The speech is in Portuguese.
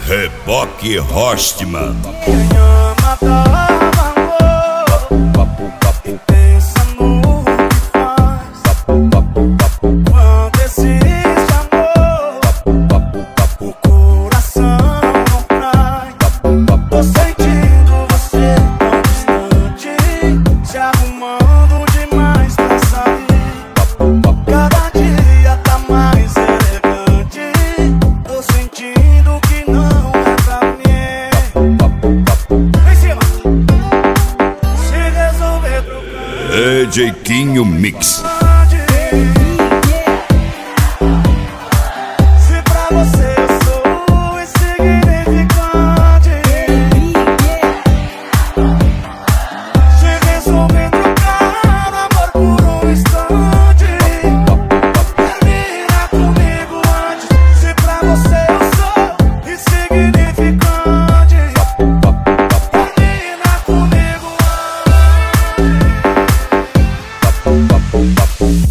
Reboque Horstman. DJ Quinho Mix. Se pra você eu sou insignificante, se resolver trocar o amor por um instante, termina comigo antes. Se pra você eu sou insignificante, termina comigo antes.